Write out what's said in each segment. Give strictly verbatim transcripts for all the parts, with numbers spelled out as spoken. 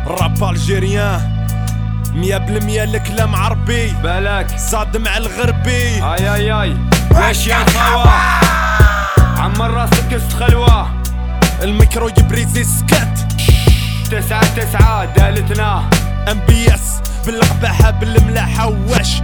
الراب الجيريان مية بالمية الكلام عربي بالك صاد مع الغربي. اي اي اي واش يا خوا عمر راسك استخلوة الميكرو يبريزي سكت تسعة تسعة دالتنا ام بي اس بالقباحة بالملاحة واش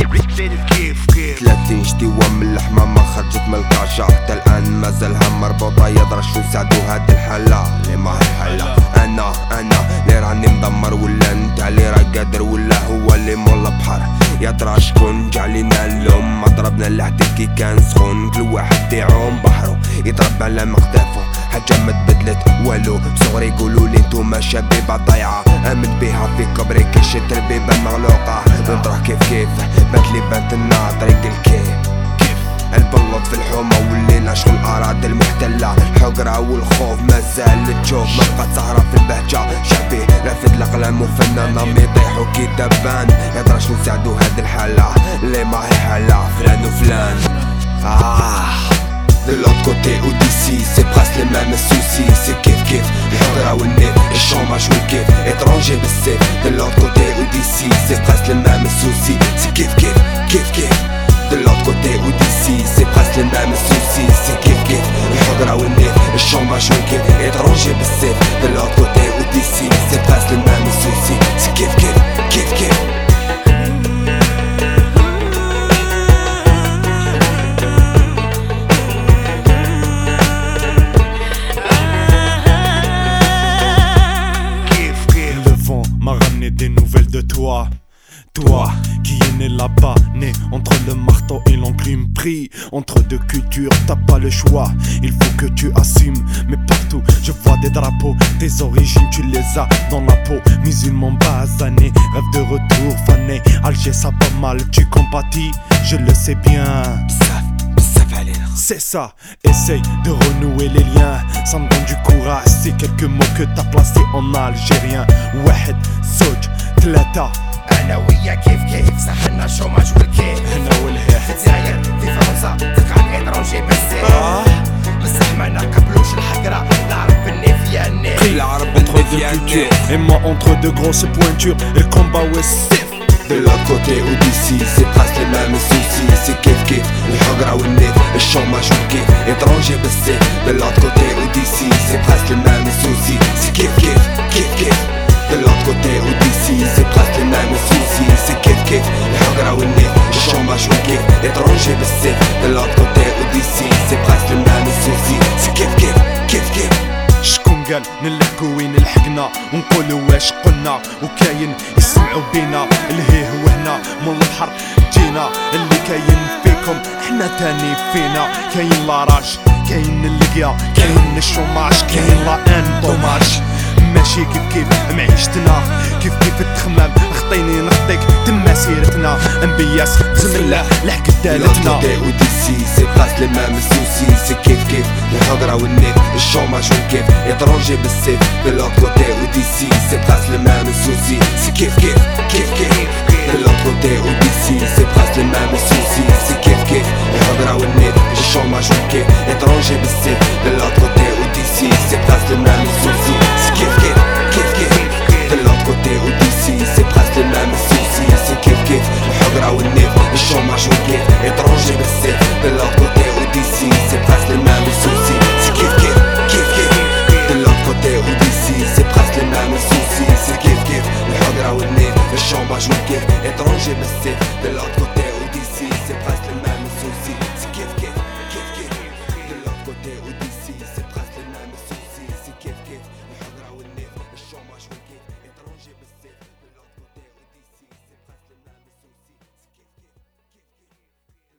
ثلاثين جديوة من اللحمة ما خرجت من الكاشا حتى الآن مازالها مربوطة يدرى شو نساعدو هاد الحالة اللي ما هي حالة. أنا أنا اللي راني مدمر ولا انت اللي راه قادر ولا هو اللي مول البحر يدرى شكون جا لينا اللوم. ما ضربنا الحديد كي كان سخون كل واحد يعوم بحرو يضرب على مقدافو حاجة ما تبدلت والو. بصغري يقولولي نتوما شبيبة ضايعة آمن بيها في كبري كيش تربيبة مغلوقة نطرح كيف كيف باتلي بات النار طريق الكيف كيف البلط في الحومة ولينا شغل الأراضي المحتلة الحقرة والخوف مازال تشوف ما بقات سهرة في البهجة شعبي رافد الأقلام وفنانة يطيحوا كي دبان يدرى شنو نساعدو هاد الحالة اللي ما هي حالة فلان وفلان. آه De l'autre côté ou d'ici, c'est presque les mêmes soucis. C'est kiff kiff, الحضرة والنيف الشوماج والكيف étranger بالسيف. De l'autre côté ou d'ici, c'est presque les mêmes soucis. C'est kiff kiff, kiff kiff. De l'autre côté ou d'ici, c'est presque les mêmes soucis. C'est kiff kiff, الحضرة والنيف الشوماج والكيف étranger بالسيف. De l'autre côté ou d'ici, c'est presque les mêmes soucis. C'est kiff kiff, kiff kiff. Des nouvelles de toi, toi qui est né là-bas, né entre le marteau et l'enclume, pris entre deux cultures, t'as pas le choix, il faut que tu assumes. Mais partout je vois des drapeaux, tes origines tu les as dans la peau. Musulman basané, rêve de retour fané, Alger ça pas mal, tu compatis, je le sais bien. C'est ça, essaye de renouer les liens, ça me donne du courage, c'est quelques mots que t'as placés en algérien. واحد زوج ثلاثة أنا ويا كيف كيف صحنا الشوماج والكيف هنا والهيح في الجزائر في فرنسا تلقى إترونجي بالسيف آه بصح ما نقبلوش الحقرة العرب بالنيف يا النيف العرب entre deux cultures et moi entre deux grosses pointures et le combat ouais c'est De l'autre côté ou d'ici, c'est presque les mêmes soucis. C'est kiff kiff, الحقرة والنيف الشوماج والكيف étranger بالسيف. De l'autre côté ou d'ici, c'est presque les mêmes soucis. C'est kiff kiff, kiff kiff. De l'autre côté ou d'ici, c'est presque les mêmes soucis. C'est kiff kiff, الحقرة والنيف الشوماج والكيف étranger بالسيف. De l'autre côté ou d'ici, c'est presque les mêmes soucis. C'est kiff kiff, kiff kiff. شكون قال نلحقو وين لحقنا ونقولو واش قلنا وكاين يسمعو بينا الهيه وهنا من البحر جينا اللي كاين فيكم احنا تاني فينا. كاين لاراج كاين اللقيا كاين الشوماج كاين لا ان دوماج ماشي كيف كيف معيشتنا كيف كيف التخمام خطيني نخطيك تما سيرتنا ام بي اس بسم الله لحق دالتنا. ou d'ici, c'est presque les mêmes soucis. C'est kiff kiff, الحضرة والنيف الشوماج والكيف étranger بالسيف. De l'autre côté ou d'ici, c'est presque les mêmes soucis. C'est kiff kiff, kiff kiff. De l'autre côté ou d'ici, c'est presque les mêmes soucis. C'est kiff kiff, الحضرة والنيف الشوماج والكيف étranger بالسيف. De l'autre côté ou d'ici, c'est presque les mêmes soucis. C'est kiff kiff, kiff kiff. De l'autre côté ou d'ici, c'est presque les mêmes soucis. C'est kiff kiff, الحضرة والنيف الشوماج والكيف étranger بالسيف. De l'autre côté ou d'ici, c'est presque les mêmes soucis. C'est kiff kiff, kiff kiff. De l'autre côté ou d'ici, c'est presque les mêmes soucis. C'est kiff kiff, الحضرة والنيف الشوماج والكيف étranger بالسيف. De l'autre côté ou d'ici, c'est presque les mêmes soucis. C'est kiff kiff, kiff kiff. De l'autre côté ou d'ici, c'est presque les mêmes soucis. C'est kiff kiff, الحضرة والنيف الشوماج والكيف étranger بالسيف.